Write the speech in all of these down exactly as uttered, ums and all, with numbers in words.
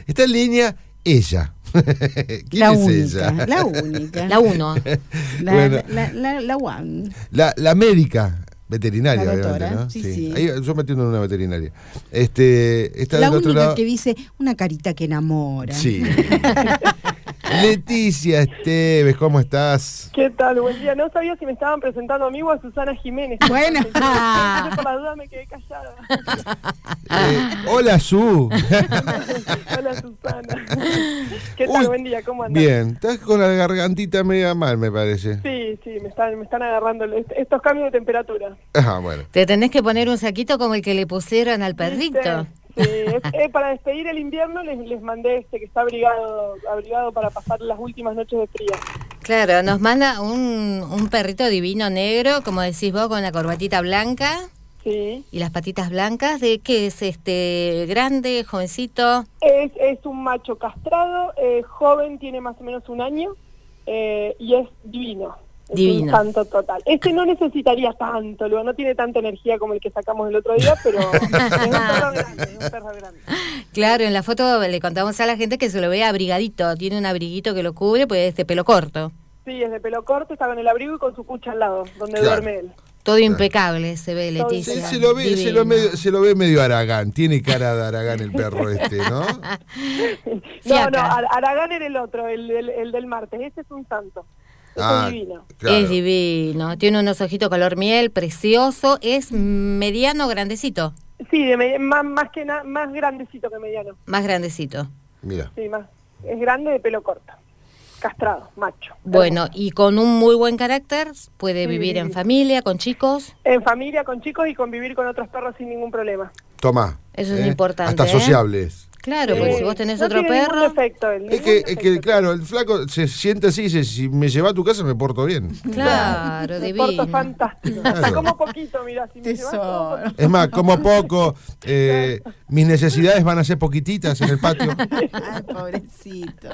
Está en línea ella. ¿Quién la es única, ella? La única. La uno. La, Bueno. la, la, la one. La, la médica veterinaria, La obviamente, doctora, ¿no? sí, sí. Ahí, yo metiendo en una veterinaria. Este, está La del otro única lado. que dice una carita que enamora. Sí. Leticia Esteves, ¿cómo estás? ¿Qué tal? Buen día. No sabía si me estaban presentando a mí o a Susana Jiménez. Bueno. Entonces, por la duda me quedé callada. Eh, hola, Su. Hola, Susana. ¿Qué tal? Uy, Buen día. ¿Cómo andas? Bien, estás con la gargantita media mal, me parece. Sí, sí, me están, me están agarrando est- estos cambios de temperatura. Ah, bueno. Te tenés que poner un saquito como el que le pusieron al perrito. Sí, es, es para despedir el invierno les, les mandé este que está abrigado, abrigado para pasar las últimas noches de frío. Claro, nos manda un, un perrito divino negro, como decís vos, con la corbatita blanca Sí. y las patitas blancas. ¿De qué es este? ¿Grande, jovencito? Es, es un macho castrado, eh, joven, tiene más o menos un año eh, y es divino. Es Divino. un santo total. Este no necesitaría tanto, luego no tiene tanta energía como el que sacamos el otro día, pero es un perro grande, es un perro grande. Claro, en la foto le contamos a la gente que se lo ve abrigadito, tiene un abriguito que lo cubre, pues es de pelo corto. Sí, es de pelo corto, está con el abrigo y con su cucha al lado, donde Claro. duerme él. Todo impecable se ve, Todo Leticia. Se, se lo ve, se, Divino. lo medio, se lo ve medio Aragán, tiene cara de Aragán el perro este, ¿no? No, Fiaca. no, Ar- Aragán era el otro, el, el, el del martes, ese es un santo. Ese Ah, es divino. claro. Es divino, tiene unos ojitos color miel, precioso, es mediano, grandecito, Sí, de me- más, más que nada, más grandecito que mediano. más grandecito. Mira. Sí, más. Es grande de pelo corto. Castrado, macho. Bueno, y con un muy buen carácter, puede Sí, vivir en sí. familia, con chicos. En familia, con chicos y convivir con otros perros sin ningún problema. Tomá. Eso es importante, Hasta ¿eh? sociables. Claro, Sí. porque si vos tenés No otro tiene ningún perro... defecto él, Es ningún que, es que, defecto. claro, el flaco se siente así y dice, si me lleva a tu casa me porto bien. Claro, Me porto divino. fantástico. Claro. Hasta como poquito, mirá, si me llevas como Tesoro. poquito. Es más, como poco, eh, mis necesidades van a ser poquititas en el patio. Ay, pobrecito.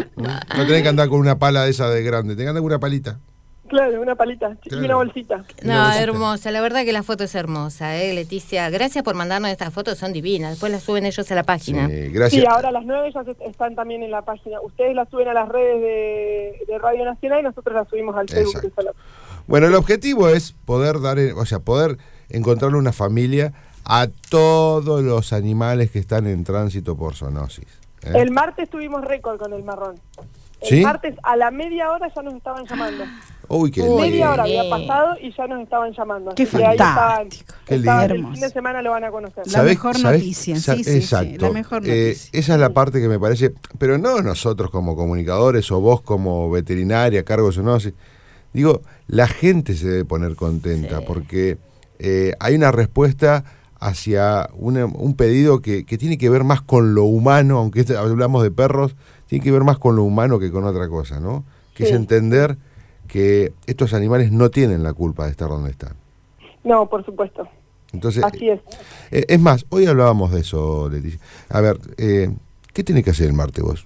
No tenés que andar con una pala esa de grande, tenés que andar con una palita. Claro, una palita Claro. y una bolsita. Una No, bolsita. hermosa, la verdad que la foto es hermosa, ¿eh, Leticia? Gracias por mandarnos estas fotos, son divinas, después las suben ellos a la página. Sí, gracias. Sí, ahora a las nueve ya se- están también en la página. Ustedes las suben a las redes de, de Radio Nacional y nosotros las subimos al Facebook. Exacto. de Salud. Bueno, el objetivo es poder dar, o sea, poder encontrarle una familia a todos los animales que están en tránsito por zoonosis. ¿eh? El martes tuvimos récord con el marrón. El ¿Sí? martes a la media hora ya nos estaban llamando. Uy, qué Uy, Media hora bien. había pasado y ya nos estaban llamando. Qué Así que ahí estaban, fantástico. Qué estaban, lindo. el fin de Hermoso. semana lo van a conocer. La mejor noticia, sa- sí, sí, sí, exacto. la mejor Eh, noticia. esa es la parte que me parece, pero no nosotros como comunicadores o vos como veterinaria a cargo de zoonosis. Digo, la gente se debe poner contenta Sí. porque eh, hay una respuesta hacia una- un pedido que, que tiene que ver más con lo humano, aunque este- hablamos de perros, tiene que ver más con lo humano que con otra cosa, ¿no? Que Sí. es entender que estos animales no tienen la culpa de estar donde están. No, por supuesto. Entonces, Así es. eh, es más, hoy hablábamos de eso, Leticia. A ver, eh, ¿qué tenés que hacer el martes vos?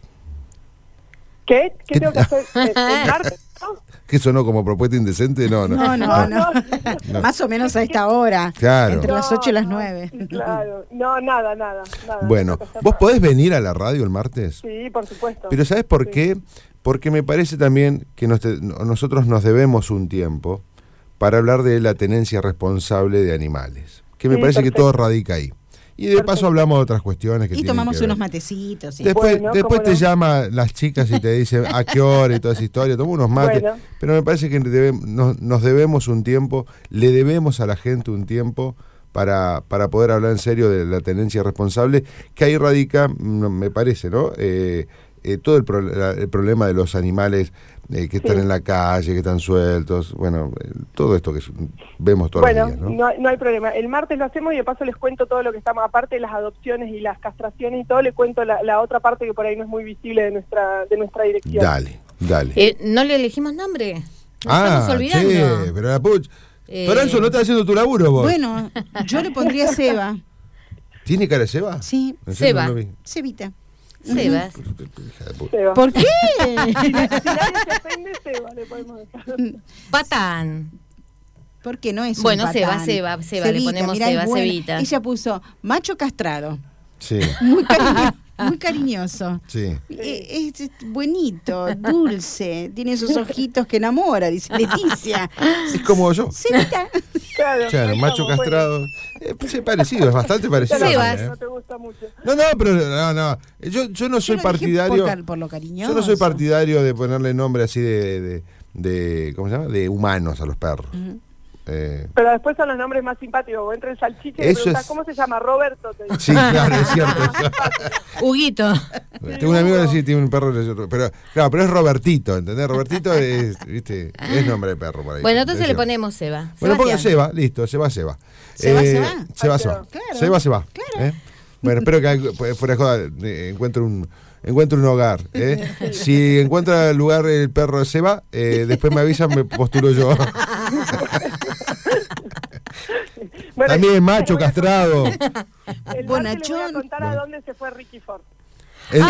¿Qué? ¿Qué ¿Qué- tengo que hacer? ¿El el martes? ¿No? ¿Qué sonó como propuesta indecente? No, no. No, no, no. No. Más o menos a esta hora. Claro. Entre las No, ocho y las no, nueve. sí, claro. No, nada, nada. nada Bueno, no tengo que hacer ¿vos nada. podés venir a la radio el martes? Sí, por supuesto. Pero ¿sabés por Sí. qué? Porque me parece también que nos te- nosotros nos debemos un tiempo para hablar de la tenencia responsable de animales. Que me Sí, parece perfecto. que todo radica ahí. Y de paso Perfecto. hablamos de otras cuestiones que Y tienen tomamos que ver. unos matecitos. Sí. Después, Bueno, después cómo te no. llaman las chicas y te dicen a qué hora y toda esa historia, toma unos mates. Bueno. Pero me parece que debe- nos, nos debemos un tiempo, le debemos a la gente un tiempo para, para poder hablar en serio de la tenencia responsable, que ahí radica, mm, me parece, ¿no? Eh, eh, todo el, pro- la- el problema de los animales eh, que están Sí. en la calle, que están sueltos, bueno, eh, todo esto que es- vemos todos Bueno, los días, ¿no? no, hay- no hay problema. El martes lo hacemos y de paso les cuento todo lo que estamos, aparte de las adopciones y las castraciones y todo, les cuento la, la otra parte que por ahí no es muy visible de nuestra de nuestra dirección. Dale, dale. Eh, ¿No le elegimos nombre? Nos ah, estamos olvidando. che, pero la puch... Eh, Toranzo, ¿no estás haciendo tu laburo vos? Bueno, yo le pondría Seba. ¿Tiene cara de Seba? Sí, ¿En serio? Seba. No lo vi. Sebita. Sebas. Hija de puta. Seba. ¿Por qué? Si nadie se ofende, Seba, le podemos decir. Patán. Porque no es un Bueno, Seba, patán. Seba, Seba, le Cevita, ponemos mirá, Seba, es buena. Cevita. Ella puso macho castrado. Sí. Muy cariñoso. muy cariñoso. Sí. Eh, Es, es bonito, dulce, tiene esos ojitos que enamora, dice Leticia. Es como yo. Sí, mira. Claro, Claro, ahí macho estamos, castrado. Eh, pues es parecido, es bastante parecido. Sí, también, vas. ¿eh? No te gusta mucho. No, no, pero no, no. Yo, yo no soy Yo lo dije partidario. Por, car- por lo cariñoso. Yo no soy partidario de ponerle nombre así de, de, de ¿cómo se llama? De humanos a los perros. Ujú. Eh, Pero después son los nombres más simpáticos. Vos entra el salchicha y Eso preguntás, es- ¿cómo se llama? Roberto. Te dice. sí, claro, es cierto. Huguito. Tengo un amigo que sí tiene un perro, pero claro, pero es Robertito, ¿entendés? Robertito es, viste, es nombre de perro por ahí. Bueno, entonces Es le cierto. ponemos Seba. Bueno, ponga Sebastián. Seba, listo, Seba, Seba. Seba, Eh, Seba. Seba, Seba. Claro. Seba, Seba. ¿eh? Bueno, espero que algo- pues, fuera de joda eh, encuentre un encuentre un hogar. ¿eh? Si encuentra el lugar el perro de Seba, eh, después me avisan, me postulo yo. Bueno, También macho, les voy a- castrado. El martes les voy a Bonachón. contar a dónde se fue Ricky Ford. El-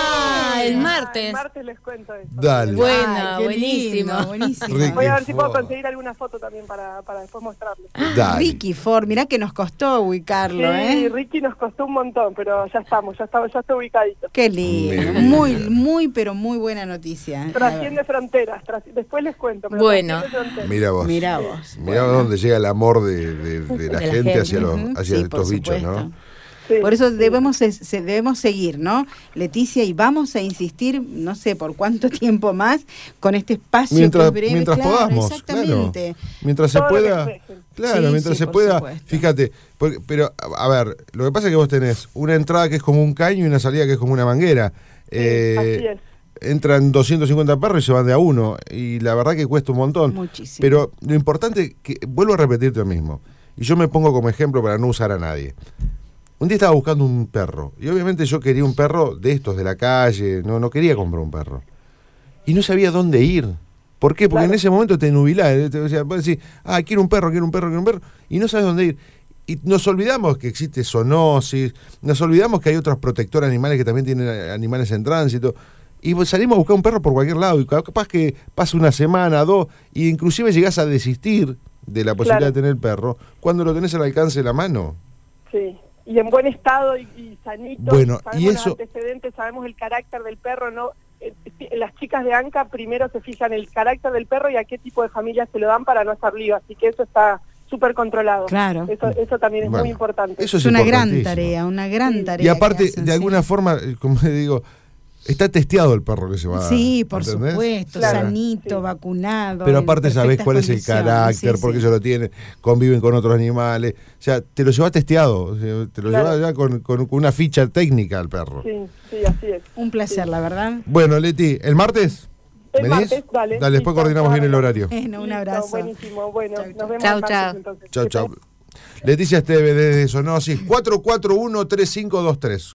Ah, el Ah, martes. el martes les cuento eso. Dale. Bueno, Ay, qué buenísimo. lindo, buenísimo. Ricky Voy a ver si puedo Ford. conseguir alguna foto también para, para después mostrarles. Dale. Ricky Ford, mirá que nos costó ubicarlo, Sí, ¿eh? Ricky nos costó un montón, pero ya estamos, ya está, ya está ubicadito. Qué lindo, Bien. muy, muy, pero muy buena noticia. Trasciende fronteras, tras- después les cuento. Pero Bueno. trasciende fronteras. Mira vos. Mirá vos. Mirá dónde llega el amor de, de- de la De la gente, gente. hacia, los, Ujú, hacia sí, estos por bichos, supuesto. ¿no? Sí, Por eso sí. debemos, se- se- debemos seguir, ¿no, Leticia? Y vamos a insistir, no sé por cuánto tiempo más, con este espacio Mientras, que es breve. mientras claro, podamos, exactamente. claro. Mientras se Todo lo que pueda, dejen. claro, Sí, mientras sí, se por pueda, supuesto. fíjate, porque- pero a a ver, lo que pasa es que vos tenés una entrada que es como un caño y una salida que es como una manguera. Eh, así es. Entran doscientos cincuenta perros y se van de a uno, y la verdad que cuesta un montón. Muchísimo. Pero lo importante, que vuelvo a repetirte lo mismo, y yo me pongo como ejemplo para no usar a nadie. Un día estaba buscando un perro, y obviamente yo quería un perro de estos, de la calle, no, no quería comprar un perro. Y no sabía dónde ir. ¿Por qué? Porque Claro. en ese momento te nubilás, ¿eh? Te- o sea, vos decís, ah, quiero un perro, quiero un perro, quiero un perro, y no sabes dónde ir. Y nos olvidamos que existe zoonosis, nos olvidamos que hay otros protectores animales que también tienen a- animales en tránsito. Y pues salimos a buscar un perro por cualquier lado, y capaz que pasa una semana, dos, e inclusive llegás a desistir de la posibilidad Claro. de tener perro cuando lo tenés al alcance de la mano. Sí, y en buen estado y, y sanito. Bueno, sabemos y eso- los antecedentes, sabemos el carácter del perro, ¿no? Eh, eh, las chicas de ANCA primero se fijan el carácter del perro y a qué tipo de familia se lo dan para no hacer lío, así que eso está súper controlado. Claro. Eso, eso también es Bueno, muy importante. eso Es es una gran importantísimo. tarea, una gran Sí. tarea. Y aparte, que hacen, de sí. alguna forma, eh, como le digo, está testeado el perro que se va a Sí, por ¿entendés? supuesto, Claro. sanito, Sí. vacunado. Pero en aparte sabés perfectas cuál es el condiciones, carácter, sí, por qué sí. ellos lo tienen, conviven con otros animales. O sea, te lo llevas testeado, o sea, te lo Claro. llevas ya con, con- con una ficha técnica al perro. Sí, sí, así es. Un placer, la verdad. Bueno, Leti, ¿el martes? El ¿Venís? martes, dale. Dale, después Listo, coordinamos bien el bárbaro. horario. Bueno, un Listo, abrazo. buenísimo, bueno, Chau, nos chau. vemos Chau, el martes, chau. entonces. Chau, Que chau. Leticia Esteve desde Zoonosis, cuatro cuatro uno, tres cinco dos tres.